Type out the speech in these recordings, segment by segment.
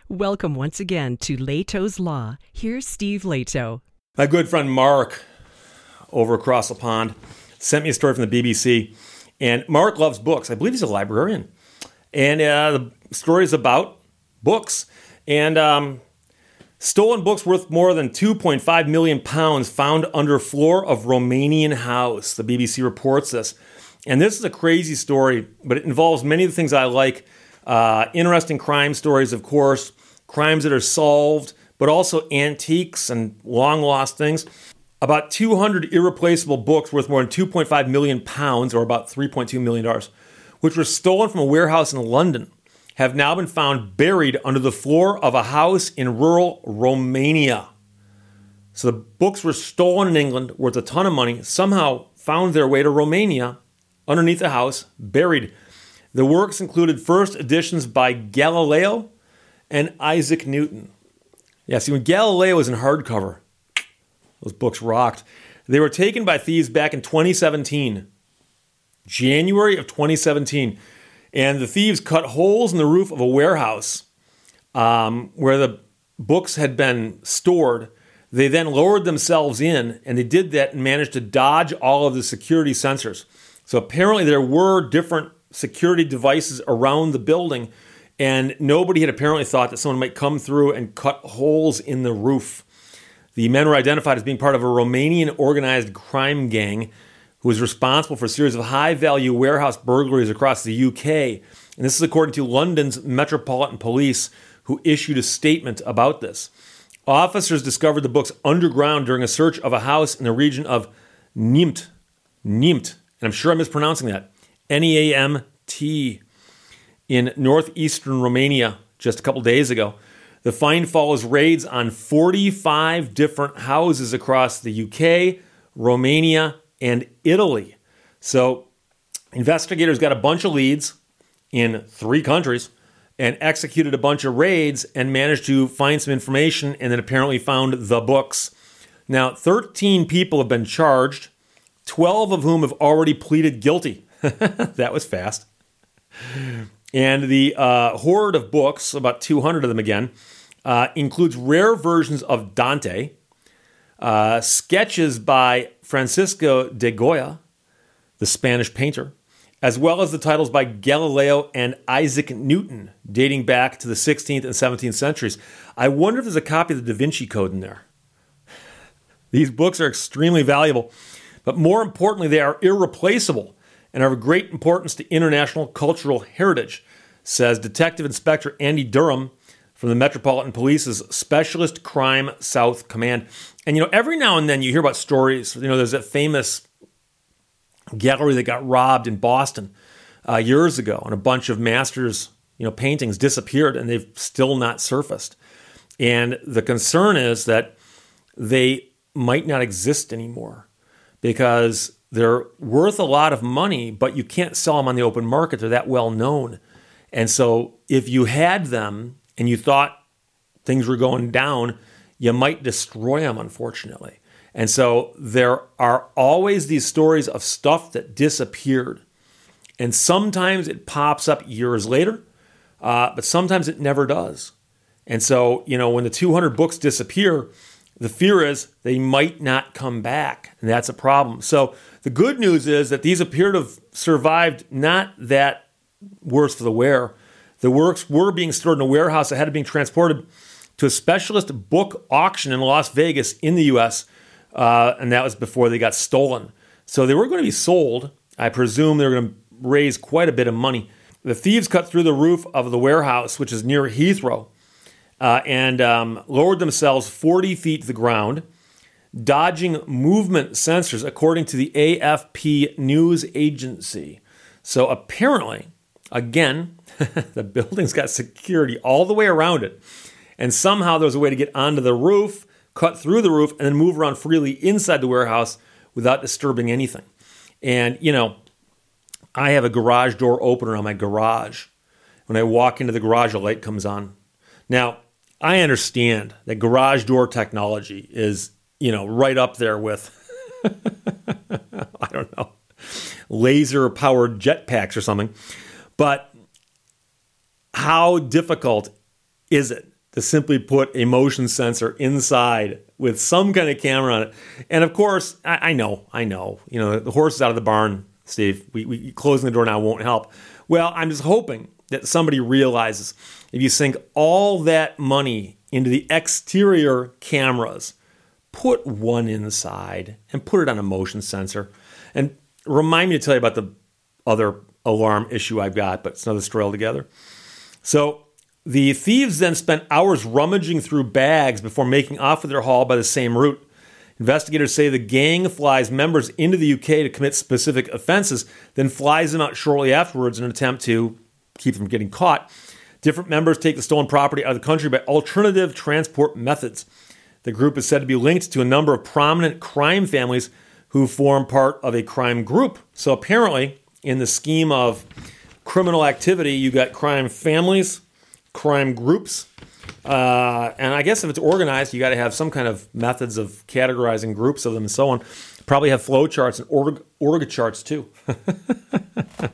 Welcome once again to Leto's Law. Here's Steve Leto. My good friend Mark, over across the pond, sent me a story from the BBC. And Mark loves books. I believe he's a librarian. And the story is about books. And stolen books worth more than £2.5 million found under floor of Romanian house. The BBC reports this. And this is a crazy story, but it involves many of the things I like. Interesting crime stories, of course, crimes that are solved, but also antiques and long-lost things. About 200 irreplaceable books worth more than £2.5 million, or about $3.2 million, which were stolen from a warehouse in London, have now been found buried under the floor of a house in rural Romania. So the books were stolen in England, worth a ton of money, somehow found their way to Romania, underneath the house, buried. The works included first editions by Galileo and Isaac Newton. Yeah, see, when Galileo was in hardcover, those books rocked. They were taken by thieves back in 2017, January of 2017. And the thieves cut holes in the roof of a warehouse where the books had been stored. They then lowered themselves in, and they did that and managed to dodge all of the security sensors. So apparently there were different security devices around the building, and nobody had apparently thought that someone might come through and cut holes in the roof. The men were identified as being part of a Romanian organized crime gang who was responsible for a series of high-value warehouse burglaries across the UK. And this is according to London's Metropolitan Police, who issued a statement about this. Officers discovered the books underground during a search of a house in the region of Neamt, and I'm sure I'm mispronouncing that, Neamt, in northeastern Romania just a couple days ago. The find follows raids on 45 different houses across the UK, Romania, and Italy. So investigators got a bunch of leads in 3 countries and executed a bunch of raids and managed to find some information and then apparently found the books. Now, 13 people have been charged, 12 of whom have already pleaded guilty. That was fast. And the hoard of books, about 200 of them again, includes rare versions of Dante, sketches by Francisco de Goya, the Spanish painter, as well as the titles by Galileo and Isaac Newton, dating back to the 16th and 17th centuries. I wonder if there's a copy of the Da Vinci Code in there. These books are extremely valuable, but more importantly, they are irreplaceable and are of great importance to international cultural heritage, says Detective Inspector Andy Durham from the Metropolitan Police's Specialist Crime South Command. And, every now and then you hear about stories. There's that famous gallery that got robbed in Boston years ago, and a bunch of masters, paintings disappeared, and they've still not surfaced. And the concern is that they might not exist anymore because they're worth a lot of money, but you can't sell them on the open market. They're that well known. And so if you had them and you thought things were going down, you might destroy them, unfortunately. And so there are always these stories of stuff that disappeared. And sometimes it pops up years later, but sometimes it never does. And so, when the 200 books disappear, the fear is they might not come back, and that's a problem. So the good news is that these appear to have survived, not that worse for the wear. The works were being stored in a warehouse that had being transported to a specialist book auction in Las Vegas in the U.S., and that was before they got stolen. So they were going to be sold. I presume they were going to raise quite a bit of money. The thieves cut through the roof of the warehouse, which is near Heathrow, and lowered themselves 40 feet to the ground, dodging movement sensors, according to the AFP news agency. So apparently, again, the building's got security all the way around it, and somehow there was a way to get onto the roof, cut through the roof, and then move around freely inside the warehouse without disturbing anything. And, I have a garage door opener on my garage. When I walk into the garage, a light comes on. Now, I understand that garage door technology is, right up there with, I don't know, laser-powered jetpacks or something. But how difficult is it to simply put a motion sensor inside with some kind of camera on it. And of course, I know, the horse is out of the barn, Steve. We closing the door now won't help. Well, I'm just hoping that somebody realizes if you sink all that money into the exterior cameras, put one inside and put it on a motion sensor. And remind me to tell you about the other alarm issue I've got, but it's another story altogether. So the thieves then spent hours rummaging through bags before making off with their haul by the same route. Investigators say the gang flies members into the UK to commit specific offenses, then flies them out shortly afterwards in an attempt to keep them from getting caught. Different members take the stolen property out of the country by alternative transport methods. The group is said to be linked to a number of prominent crime families who form part of a crime group. So apparently, in the scheme of criminal activity, you got crime families, crime groups, and I guess if it's organized, you got to have some kind of methods of categorizing groups of them and so on. Probably have flow charts and org charts too. A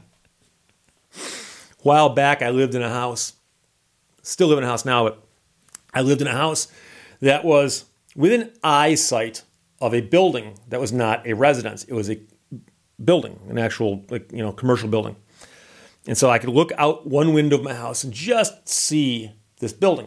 while back, I lived in a house. Still live in a house now, but I lived in a house that was within eyesight of a building that was not a residence. It was a building, an actual commercial building. And so I could look out one window of my house and just see this building.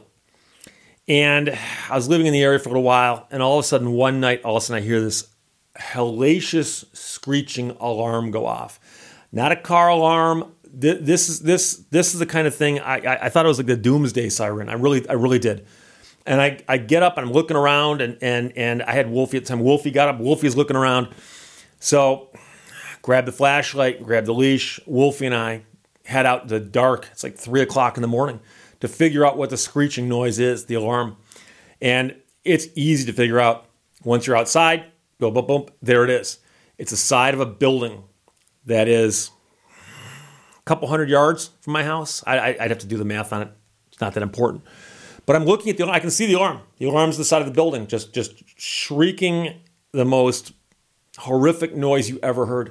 And I was living in the area for a little while, and all of a sudden, one night, I hear this hellacious screeching alarm go off. Not a car alarm. This is the kind of thing I thought it was like the doomsday siren. I really did. And I get up and I'm looking around, and I had Wolfie at the time. Wolfie got up. Wolfie's looking around. So grab the flashlight, grab the leash. Wolfie and I head out in the dark. It's like 3 o'clock in the morning to figure out what the screeching noise is, the alarm. And it's easy to figure out. Once you're outside, boom, boom, boom, there it is. It's the side of a building that is a couple hundred yards from my house. I'd have to do the math on it. It's not that important. But I'm looking at the alarm. I can see the alarm. The alarm's the side of the building, just shrieking the most horrific noise you ever heard.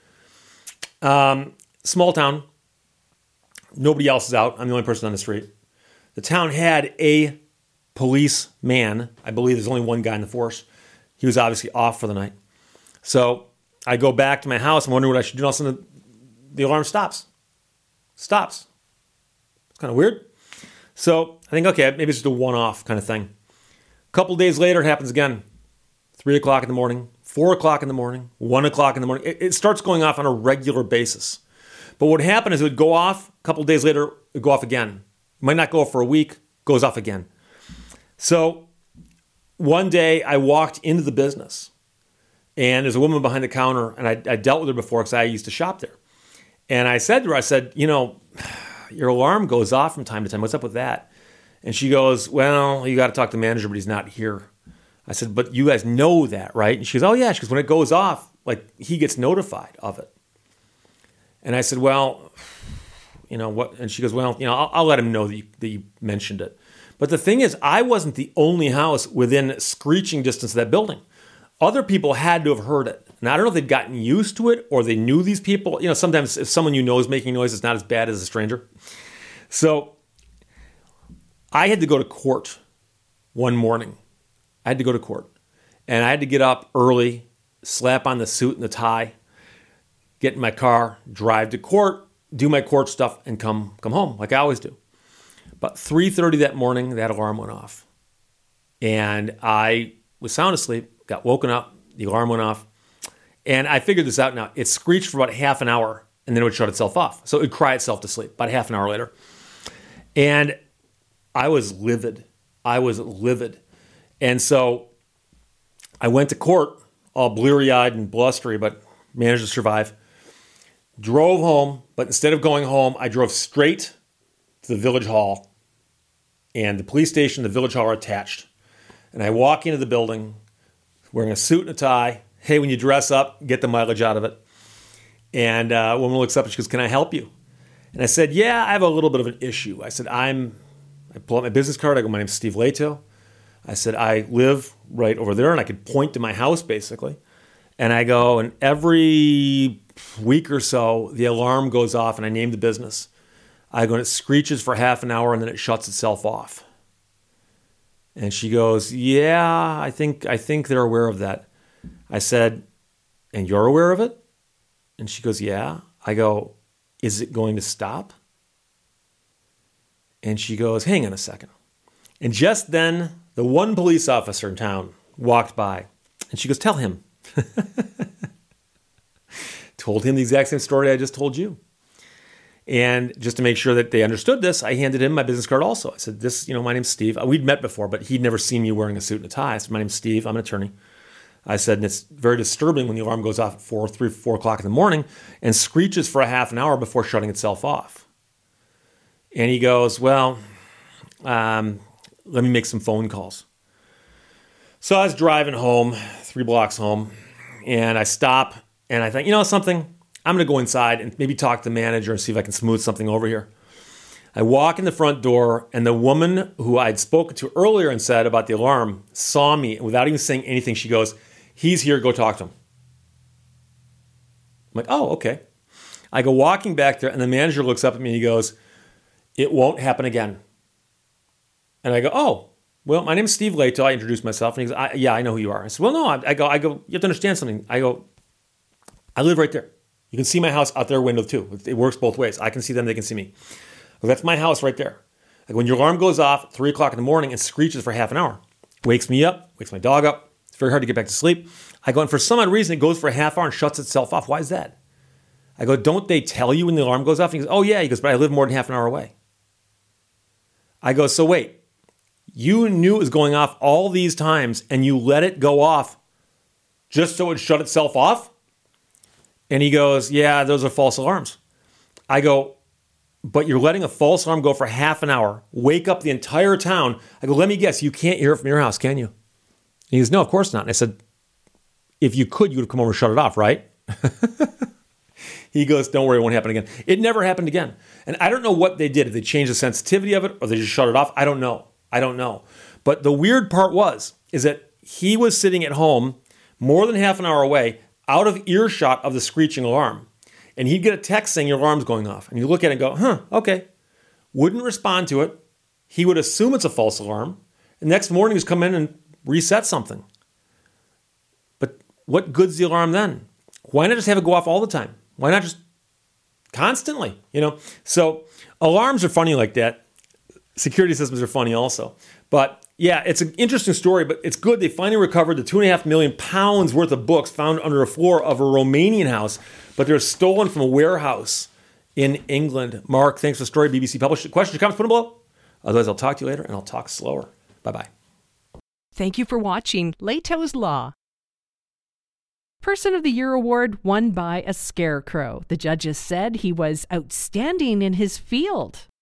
Small town. Nobody else is out. I'm the only person on the street. The town had a policeman. I believe there's only one guy in the force. He was obviously off for the night. So I go back to my house. I'm wondering what I should do. All of a sudden, the alarm stops. It's kind of weird. So I think, okay, maybe it's just a one-off kind of thing. A couple days later, it happens again. 3 o'clock in the morning, 4 o'clock in the morning, 1 o'clock in the morning. It starts going off on a regular basis. But what happened is it would go off. A couple days later, it would go off again. It might not go off for a week, goes off again. So one day I walked into the business, and there's a woman behind the counter, and I dealt with her before because I used to shop there. And I said to her, your alarm goes off from time to time. What's up with that? And she goes, well, you got to talk to the manager, but he's not here. I said, but you guys know that, right? And she goes, oh, yeah. She goes, when it goes off, he gets notified of it. And I said, well, what? And she goes, well, I'll let him know that you mentioned it. But the thing is, I wasn't the only house within screeching distance of that building. Other people had to have heard it. And I don't know if they'd gotten used to it or they knew these people. Sometimes if someone you know is making noise, it's not as bad as a stranger. So I had to go to court one morning. I had to go to court. And I had to get up early, slap on the suit and the tie, get in my car, drive to court, do my court stuff, and come home like I always do. About 3:30 that morning, that alarm went off. And I was sound asleep, got woken up, the alarm went off. And I figured this out now. It screeched for about half an hour, and then it would shut itself off. So it would cry itself to sleep about half an hour later. And I was livid. And so I went to court, all bleary-eyed and blustery, but managed to survive. Drove home, but instead of going home, I drove straight to the village hall. And the police station and the village hall are attached. And I walk into the building wearing a suit and a tie. Hey, when you dress up, get the mileage out of it. And a woman looks up and she goes, can I help you? And I said, yeah, I have a little bit of an issue. I said, I pull out my business card. I go, my name's Steve Leto. I said, I live right over there. And I could point to my house, basically. And I go, and every week or so, the alarm goes off, and I name the business. I go, and it screeches for half an hour, and then it shuts itself off. And she goes, yeah, I think they're aware of that. I said, and you're aware of it? And she goes, yeah. I go, is it going to stop? And she goes, hang on a second. And just then, the one police officer in town walked by. And she goes, tell him. Told him the exact same story I just told you. And just to make sure that they understood this, I handed him my business card also. I said, my name's Steve. We'd met before, but he'd never seen me wearing a suit and a tie. I said, my name's Steve. I'm an attorney. I said, and it's very disturbing when the alarm goes off at 4 o'clock in the morning and screeches for a half an hour before shutting itself off. And he goes, well, let me make some phone calls. So I was driving home, 3 blocks home, and I stop, and I think, something? I'm going to go inside and maybe talk to the manager and see if I can smooth something over here. I walk in the front door, and the woman who I'd spoken to earlier and said about the alarm saw me, and without even saying anything, she goes, he's here, go talk to him. I'm like, oh, okay. I go walking back there, and the manager looks up at me and he goes, it won't happen again. And I go, oh, well, my name's Steve Lato. I introduced myself, and he goes, yeah, I know who you are. I said, well, no, I go, you have to understand something. I go, I live right there. You can see my house out their window too. It works both ways. I can see them, they can see me. Well, that's my house right there. Like when your alarm goes off at 3 o'clock in the morning and screeches for half an hour, wakes me up, wakes my dog up. It's very hard to get back to sleep. I go, and for some odd reason, it goes for a half hour and shuts itself off. Why is that? I go, don't they tell you when the alarm goes off? And he goes, oh yeah. He goes, but I live more than half an hour away. I go, so wait, you knew it was going off all these times and you let it go off just so it shut itself off? And he goes, yeah, those are false alarms. I go, but you're letting a false alarm go for half an hour, wake up the entire town. I go, let me guess, you can't hear it from your house, can you? And he goes, no, of course not. And I said, if you could, you would have come over and shut it off, right? He goes, don't worry, it won't happen again. It never happened again. And I don't know what they did. If they changed the sensitivity of it or they just shut it off, I don't know. But the weird part is that he was sitting at home more than half an hour away, out of earshot of the screeching alarm. And he'd get a text saying your alarm's going off. And you look at it and go, okay. Wouldn't respond to it. He would assume it's a false alarm. And next morning he's come in and reset something. But what good's the alarm then? Why not just have it go off all the time? Why not just constantly? So alarms are funny like that. Security systems are funny also. But yeah, it's an interesting story, but it's good. They finally recovered the 2.5 million pounds worth of books found under a floor of a Romanian house, but they're stolen from a warehouse in England. Mark, thanks for the story. BBC published it. Questions or comments, put them below. Otherwise, I'll talk to you later, and I'll talk slower. Bye-bye. Thank you for watching Lato's Law. Person of the Year award won by a scarecrow. The judges said he was outstanding in his field.